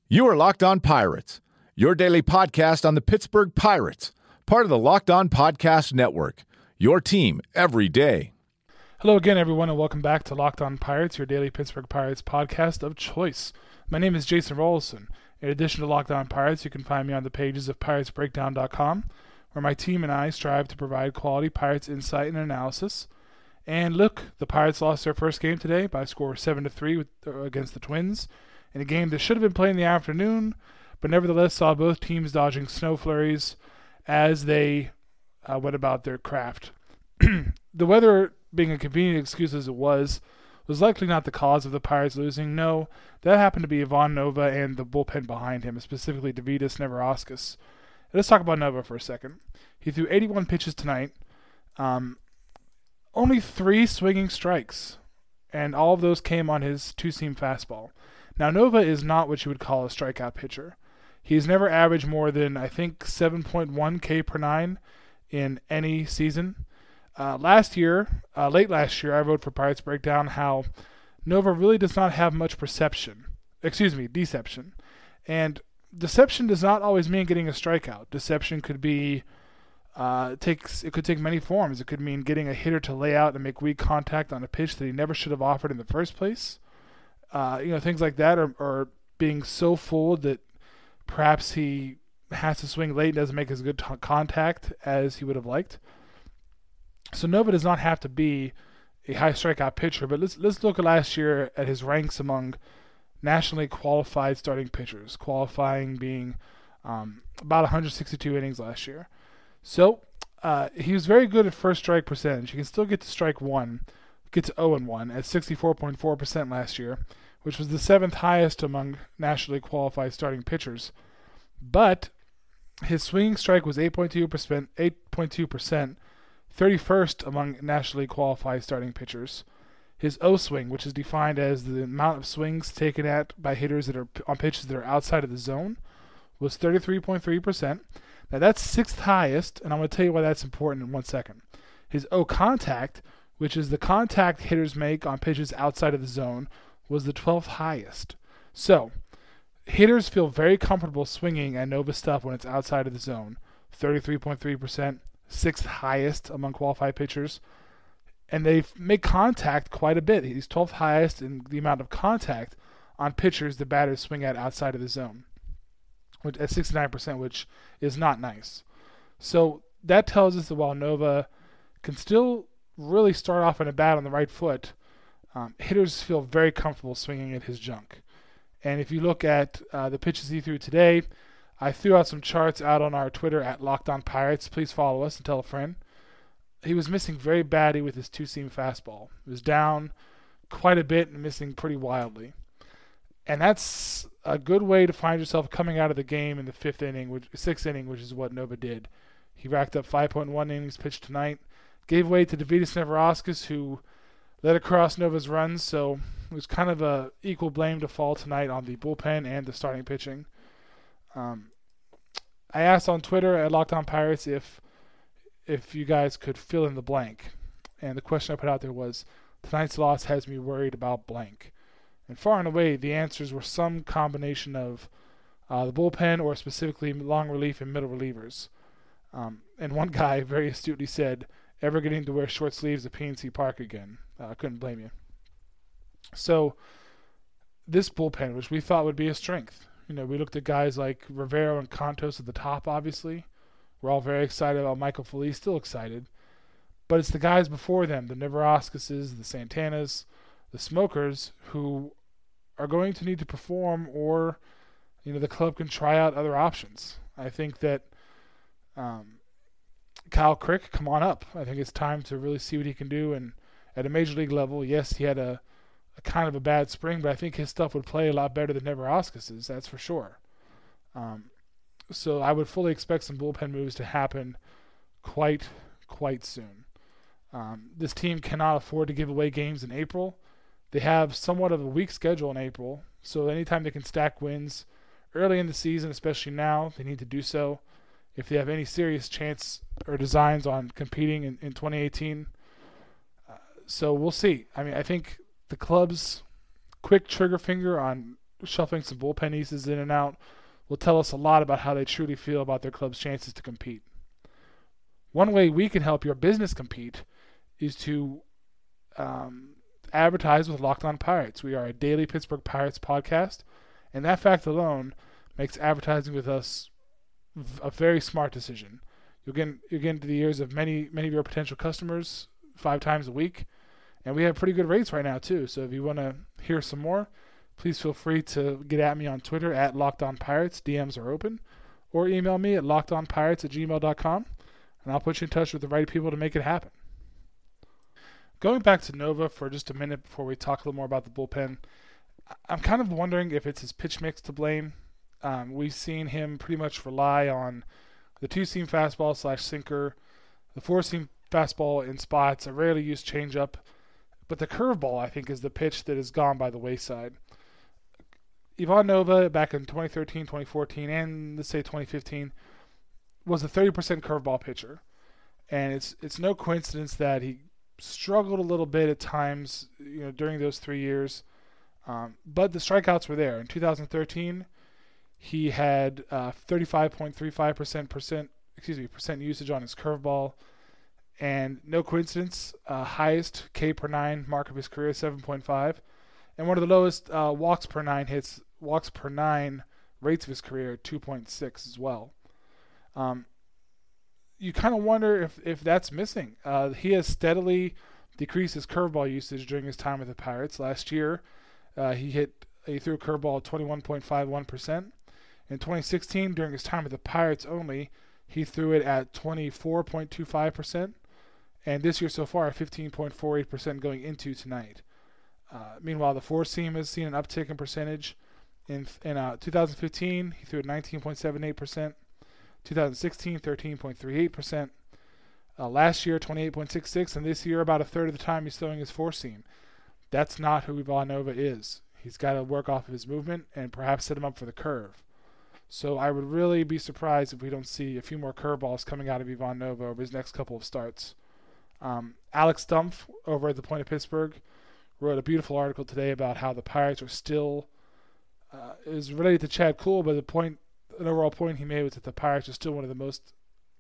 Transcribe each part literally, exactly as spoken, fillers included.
You are Locked On Pirates, your daily podcast on the Pittsburgh Pirates, part of the Locked On Podcast Network, your team every day. Hello again, everyone, and welcome back to Locked On Pirates, your daily Pittsburgh Pirates podcast of choice. My name is Jason Rollison. In addition to Locked On Pirates, you can find me on the pages of Pirates Breakdown dot com, where my team and I strive to provide quality Pirates insight and analysis. And look, the Pirates lost their first game today by a score of seven to three with, uh, against the Twins, in a game that should have been played in the afternoon, but nevertheless saw both teams dodging snow flurries as they uh, went about their craft. The weather, being a convenient excuse as it was, was likely not the cause of the Pirates losing. No, that happened to be Ivan Nova and the bullpen behind him, specifically Deividas Neverauskas. Let's talk about Nova for a second. He threw eighty-one pitches tonight, um, only three swinging strikes, and all of those came on his two-seam fastball. Now, Nova is not what you would call a strikeout pitcher. He's never averaged more than, I think, seven point one K per nine in any season. Uh, last year, uh, late last year, I wrote for Pirates Breakdown how Nova really does not have much perception. Excuse me, deception. And deception does not always mean getting a strikeout. Deception could be, uh, it takes it could take many forms. It could mean getting a hitter to lay out and make weak contact on a pitch that he never should have offered in the first place. Uh, you know, things like that, or, or being so fooled that perhaps he has to swing late and doesn't make as good t- contact as he would have liked. So Nova does not have to be a high strikeout pitcher, but let's let's look at last year at his ranks among nationally qualified starting pitchers, qualifying being um, about one hundred sixty-two innings last year. So uh, he was very good at first strike percentage. He can still get to strike one, get to oh and one at sixty-four point four percent last year, which was the seventh highest among nationally qualified starting pitchers. But his swinging strike was eight point two percent, eight point two percent, thirty-first among nationally qualified starting pitchers. His O-swing, which is defined as the amount of swings taken at by hitters that are on pitches that are outside of the zone, was thirty-three point three percent. Now that's sixth highest, and I'm going to tell you why that's important in one second. His O-contact, which is the contact hitters make on pitches outside of the zone, was the twelfth highest. So, hitters feel very comfortable swinging at Nova stuff when it's outside of the zone. thirty-three point three percent, sixth highest among qualified pitchers. And they make contact quite a bit. He's twelfth highest in the amount of contact on pitchers the batters swing at outside of the zone, which at sixty-nine percent, which is not nice. So that tells us that while Nova can still really start off in a bat on the right foot, um, hitters feel very comfortable swinging at his junk. And if you look at uh, the pitches he threw today, I threw out some charts out on our Twitter at Locked On Pirates. Please follow us and tell a friend. He was missing very badly with his two-seam fastball. It was down quite a bit and missing pretty wildly. And that's a good way to find yourself coming out of the game in the fifth inning, which sixth inning, which is what Nova did. He racked up five point one innings pitched tonight, gave way to Deividas Neverauskas, who led across Nova's runs, so it was kind of a equal blame to fall tonight on the bullpen and the starting pitching. Um, I asked on Twitter at Locked On Pirates if if you guys could fill in the blank, and the question I put out there was, tonight's loss has me worried about blank. And far and away, the answers were some combination of uh, the bullpen or specifically long relief and middle relievers. Um, and one guy very astutely said, ever getting to wear short sleeves at P N C Park again. I uh, couldn't blame you. So this bullpen, which we thought would be a strength. You know, we looked at guys like Rivero and Contos at the top, obviously. We're all very excited about Michael Feliz, still excited. But it's the guys before them, the Neverauskas, the Santanas, the Smokers, who are going to need to perform, or, you know, the club can try out other options. I think that um, Kyle Crick, come on up. I think it's time to really see what he can do. And at a major league level, yes, he had a, a kind of a bad spring, but I think his stuff would play a lot better than Neverauskas', that's for sure. Um, so I would fully expect some bullpen moves to happen quite, quite soon. Um, this team cannot afford to give away games in April. They have somewhat of a weak schedule in April, so anytime they can stack wins early in the season, especially now, they need to do so if they have any serious chance or designs on competing in, in twenty eighteen. Uh, so we'll see. I mean, I think the club's quick trigger finger on shuffling some bullpen pieces in and out will tell us a lot about how they truly feel about their club's chances to compete. One way we can help your business compete is to um, advertise with Locked On Pirates. We are a daily Pittsburgh Pirates podcast, and that fact alone makes advertising with us a very smart decision. You'll get, you'll get into the ears of many, many of your potential customers five times a week, and we have pretty good rates right now too. So if you want to hear some more, please feel free to get at me on Twitter at LockedOnPirates. D Ms are open. Or email me at lockedonpirates at gmail dot com, and I'll put you in touch with the right people to make it happen. Going back to Nova for just a minute before we talk a little more about the bullpen, I'm kind of wondering if it's his pitch mix to blame. Um, we've seen him pretty much rely on the two-seam fastball slash sinker, the four-seam fastball in spots, a rarely used changeup, but the curveball, I think, is the pitch that has gone by the wayside. Ivan Nova, back in twenty thirteen, twenty fourteen, and let's say twenty fifteen, was a thirty percent curveball pitcher. And it's it's no coincidence that he struggled a little bit at times, you know, during those three years. Um, but the strikeouts were there. In two thousand thirteen, he had uh, thirty-five point three five percent percent excuse me percent usage on his curveball, and no coincidence, uh, highest K per nine mark of his career, seven point five, and one of the lowest uh, walks per nine hits, walks per nine rates of his career, two point six as well. Um, you kind of wonder if if that's missing. Uh, he has steadily decreased his curveball usage during his time with the Pirates. Last year, uh, he hit he threw a curveball at twenty-one point five one percent. In twenty sixteen, during his time with the Pirates only, he threw it at twenty-four point two five percent. And this year so far, fifteen point four eight percent going into tonight. Uh, meanwhile, the four-seam has seen an uptick in percentage. In in uh, two thousand fifteen, he threw at nineteen point seven eight percent. two thousand sixteen, thirteen point three eight percent. Uh, last year, twenty-eight point six six, and this year, about a third of the time, he's throwing his four-seam. That's not who Ivan Nova is. He's got to work off of his movement and perhaps set him up for the curve. So I would really be surprised if we don't see a few more curveballs coming out of Ivan Nova over his next couple of starts. Um, Alex Stumpf over at the Point of Pittsburgh wrote a beautiful article today about how the Pirates are still uh, is related to Chad Kuhl, but the point, an overall point he made was that the Pirates are still one of the most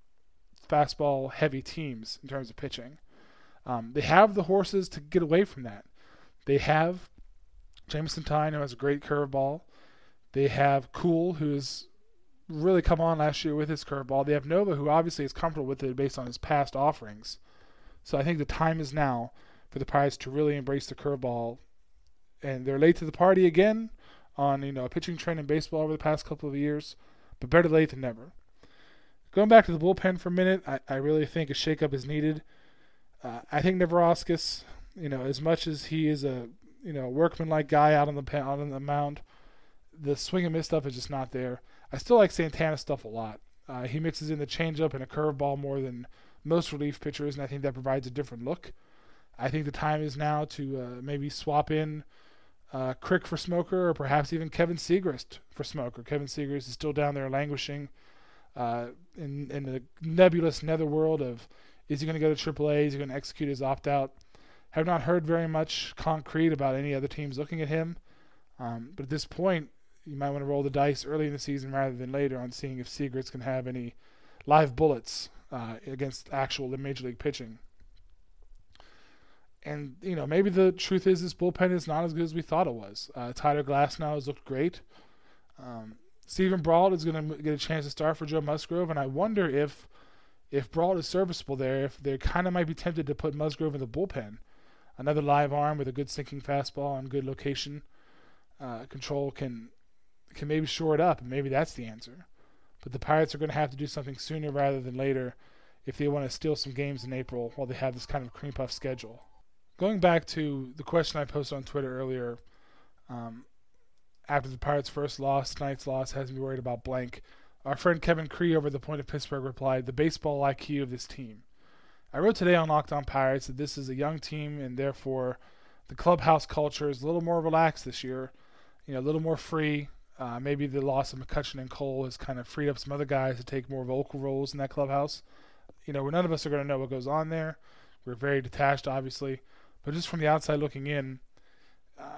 fastball heavy teams in terms of pitching. Um, they have the horses to get away from that. They have Jameson Tyne, who has a great curveball. They have Kuhl, who's really come on last year with his curveball. They have Nova, who obviously is comfortable with it based on his past offerings. So I think the time is now for the Pirates to really embrace the curveball. And they're late to the party again on, you know, a pitching trend in baseball over the past couple of years, but better late than never. Going back to the bullpen for a minute, I, I really think a shakeup is needed. Uh, I think Neverauskas, you know, as much as he is a, you know, workman-like guy out on the out on the mound, the swing and miss stuff is just not there. I still like Santana's stuff a lot. Uh, he mixes in the changeup and a curveball more than most relief pitchers, and I think that provides a different look. I think the time is now to uh, maybe swap in uh, Crick for Smoker, or perhaps even Kevin Segrist for Smoker. Kevin Segrist is still down there languishing uh, in, in the nebulous netherworld of, is he going to go to triple A? Is he going to execute his opt-out? Have not heard very much concrete about any other teams looking at him. Um, but at this point, you might want to roll the dice early in the season rather than later on seeing if Segrist can have any live bullets uh, against actual Major League pitching. And, you know, maybe the truth is this bullpen is not as good as we thought it was. Uh, Tyler Glasnow has looked great. Um, Stephen Brault is going to get a chance to start for Joe Musgrove, and I wonder if if Brault is serviceable there, if they kind of might be tempted to put Musgrove in the bullpen. Another live arm with a good sinking fastball and good location uh, control can can maybe shore it up, and maybe that's the answer. But the Pirates are going to have to do something sooner rather than later if they want to steal some games in April while they have this kind of cream puff schedule. Going back to the question I posted on Twitter earlier, um, after the Pirates' first loss, tonight's loss has me worried about blank. Our friend Kevin Cree over at the Point of Pittsburgh replied, the baseball I Q of this team. I wrote today on Locked On Pirates that this is a young team and therefore the clubhouse culture is a little more relaxed this year, you know, a little more free. Uh, maybe the loss of McCutchen and Cole has kind of freed up some other guys to take more vocal roles in that clubhouse. You know, none of us are going to know what goes on there. We're very detached, obviously. But just from the outside looking in, uh,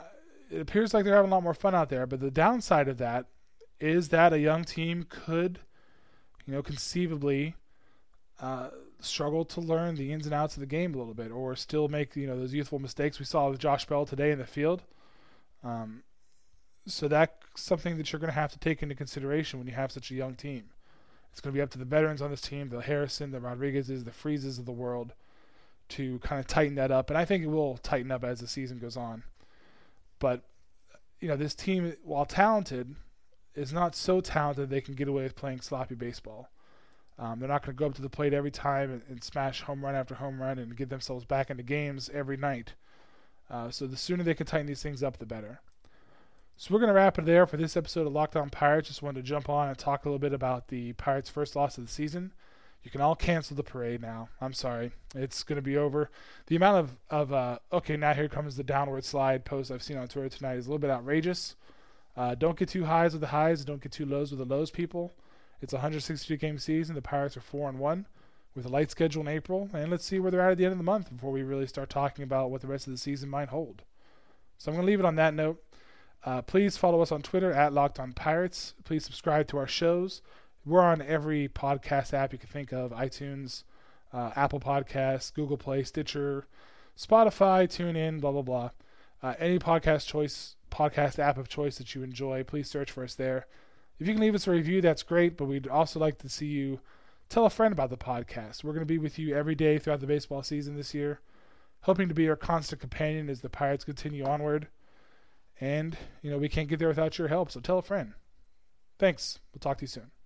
it appears like they're having a lot more fun out there. But the downside of that is that a young team could, you know, conceivably uh, struggle to learn the ins and outs of the game a little bit, or still make, you know, those youthful mistakes we saw with Josh Bell today in the field. Um, so that's something that you're going to have to take into consideration when you have such a young team. It's going to be up to the veterans on this team, the Harrison, the Rodriguezes, the Freezes of the world, to kind of tighten that up. And I think it will tighten up as the season goes on. But, you know, this team, while talented, is not so talented they can get away with playing sloppy baseball. Um, they're not going to go up to the plate every time and, and smash home run after home run and get themselves back into games every night. Uh, so the sooner they can tighten these things up, the better. So we're going to wrap it there for this episode of Locked On Pirates. Just wanted to jump on and talk a little bit about the Pirates' first loss of the season. You can all cancel the parade now. I'm sorry. It's going to be over. The amount of, of uh, okay, now here comes the downward slide post I've seen on Twitter tonight is a little bit outrageous. Uh, don't get too highs with the highs. Don't get too lows with the lows, people. It's a one hundred sixty-two game season. The Pirates are four and one with a light schedule in April. And let's see where they're at at the end of the month before we really start talking about what the rest of the season might hold. So I'm going to leave it on that note. Uh, please follow us on Twitter at Locked On Pirates. Please subscribe to our shows. We're on every podcast app you can think of: iTunes, uh, Apple Podcasts, Google Play, Stitcher, Spotify, TuneIn, blah blah blah. Uh, any podcast choice, podcast app of choice that you enjoy, please search for us there. If you can leave us a review, that's great. But we'd also like to see you tell a friend about the podcast. We're going to be with you every day throughout the baseball season this year, hoping to be your constant companion as the Pirates continue onward. And, you know, we can't get there without your help, so tell a friend. Thanks. We'll talk to you soon.